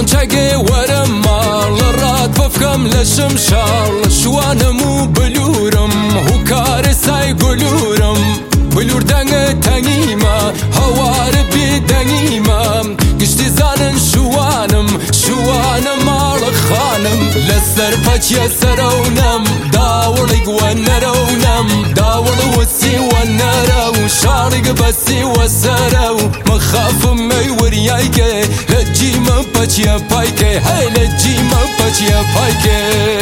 مانچەگێ وەرە ماڵ ڕات بەفکەم لە شمشاڵ شوانم و بلورم هوکارە سای گلورم بلور دەنگە تەنگیمە هەوارە بێدەنگیمە گشتی زانن شوانم ماڵە خانم لەسەر پەچیە سەرەونەم داوڵی وەنەرەونەم داوڵ وەسی وەنەرە و شاڕیگە بەسی وەسەرە و مەخافم مەی وەریایکێ لە جیمە پەچیە پایکێ هەی لە جیمە پەچیە پایکێ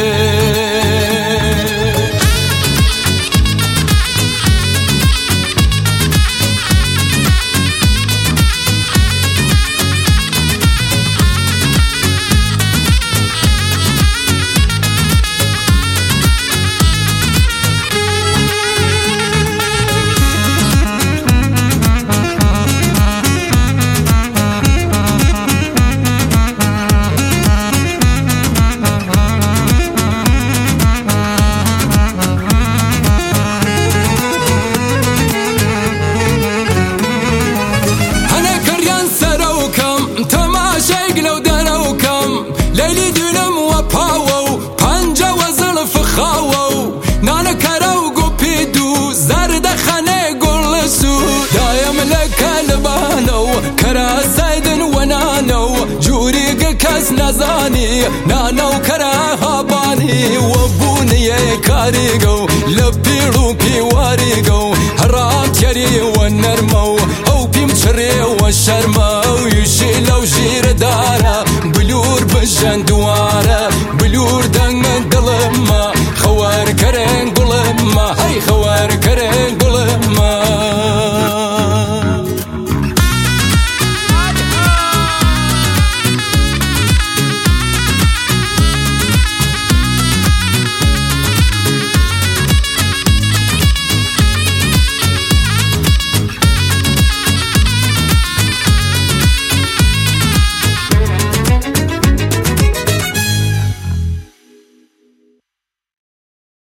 ليلي دونم وباو پنجا وزل فخاو نانا كراو قبيدو زرد خانه قلسو دايم لك البانو كرا سايدن ونانو جوريق كاس نزاني نانو كرا هاباني وبوني كاريقو لبيرو بيواريقو هرات يري ونرمو او بيمشري وشرمو